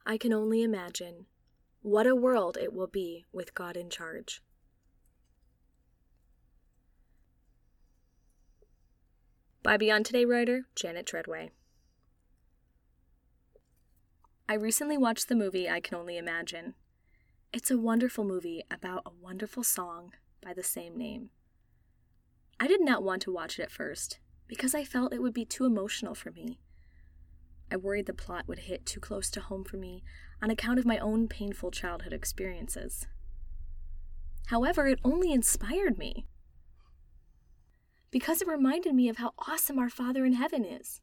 I can only imagine what a world it will be with God in charge. By Beyond Today writer Janet Treadway. I recently watched the movie I Can Only Imagine. It's a wonderful movie about a wonderful song by the same name. I did not want to watch it at first because I felt it would be too emotional for me. I worried the plot would hit too close to home for me on account of my own painful childhood experiences. However, it only inspired me because it reminded me of how awesome our Father in heaven is.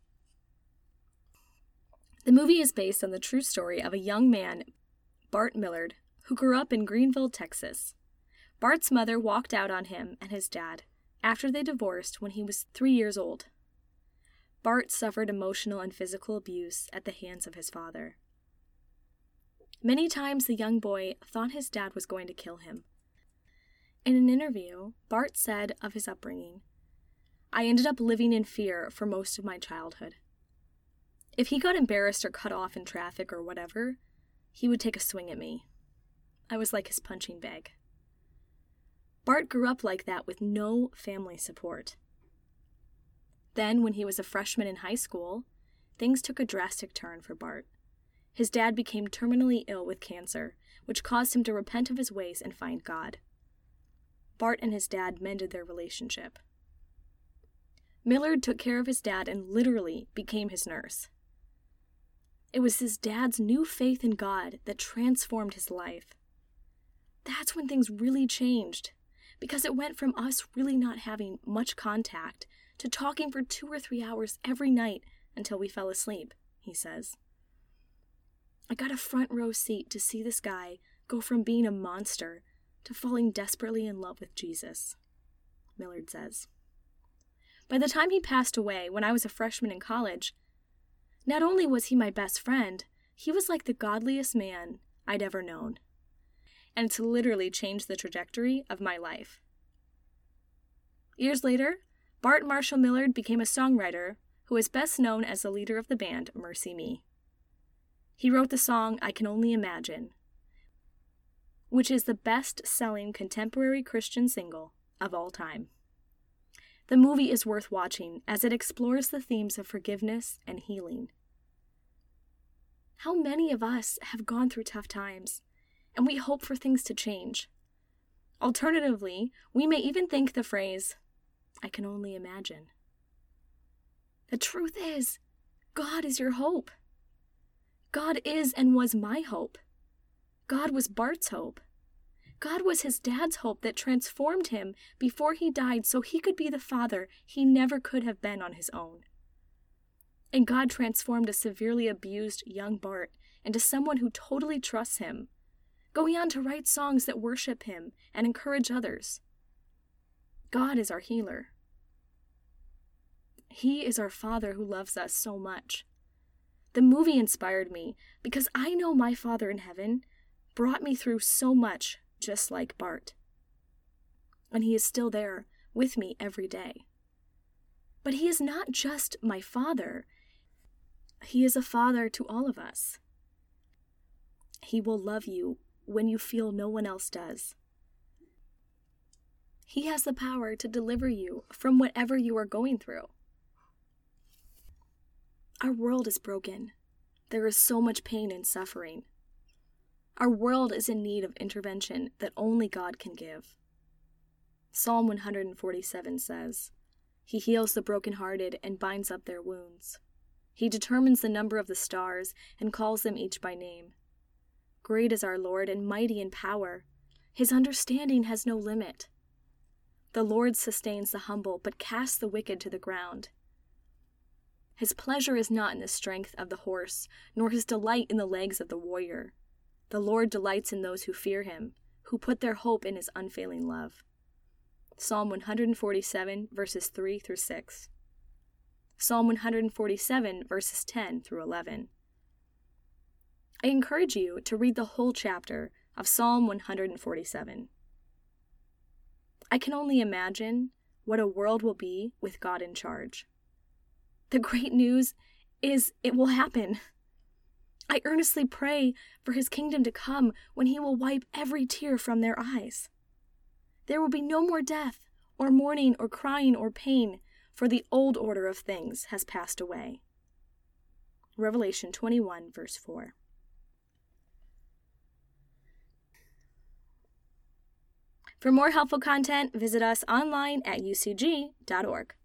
The movie is based on the true story of a young man, Bart Millard, who grew up in Greenville, Texas. Bart's mother walked out on him and his dad after they divorced when he was 3 years old. Bart suffered emotional and physical abuse at the hands of his father. Many times the young boy thought his dad was going to kill him. In an interview, Bart said of his upbringing, "I ended up living in fear for most of my childhood. If he got embarrassed or cut off in traffic or whatever, he would take a swing at me. I was like his punching bag." Bart grew up like that with no family support. Then, when he was a freshman in high school, things took a drastic turn for Bart. His dad became terminally ill with cancer, which caused him to repent of his ways and find God. Bart and his dad mended their relationship. Millard took care of his dad and literally became his nurse. It was his dad's new faith in God that transformed his life. That's when things really changed, because it went from us really not having much contact to talking for 2 or 3 hours every night until we fell asleep, he says. I got a front row seat to see this guy go from being a monster to falling desperately in love with Jesus, Millard says. By the time he passed away, when I was a freshman in college, not only was he my best friend, he was like the godliest man I'd ever known. And it's literally changed the trajectory of my life. Years later, Bart Marshall Millard became a songwriter who is best known as the leader of the band Mercy Me. He wrote the song I Can Only Imagine, which is the best-selling contemporary Christian single of all time. The movie is worth watching as it explores the themes of forgiveness and healing. How many of us have gone through tough times, and we hope for things to change? Alternatively, we may even think the phrase, I can only imagine. The truth is, God is your hope. God is and was my hope. God was Bart's hope. God was his dad's hope that transformed him before he died so he could be the father he never could have been on his own. And God transformed a severely abused young Bart into someone who totally trusts him, going on to write songs that worship him and encourage others. God is our healer. He is our Father who loves us so much. The movie inspired me because I know my Father in heaven brought me through so much just like Bart. And he is still there with me every day. But he is not just my Father. He is a father to all of us. He will love you when you feel no one else does. He has the power to deliver you from whatever you are going through. Our world is broken. There is so much pain and suffering. Our world is in need of intervention that only God can give. Psalm 147 says, He heals the brokenhearted and binds up their wounds. He determines the number of the stars and calls them each by name. Great is our Lord and mighty in power. His understanding has no limit. The Lord sustains the humble, but casts the wicked to the ground. His pleasure is not in the strength of the horse, nor his delight in the legs of the warrior. The Lord delights in those who fear him, who put their hope in his unfailing love. Psalm 147, verses 3 through 6. Psalm 147, verses 10 through 11. I encourage you to read the whole chapter of Psalm 147. I can only imagine what a world will be with God in charge. The great news is it will happen. I earnestly pray for his kingdom to come when he will wipe every tear from their eyes. There will be no more death, or mourning, or crying, or pain, for the old order of things has passed away. Revelation 21, verse 4. For more helpful content, visit us online at ucg.org.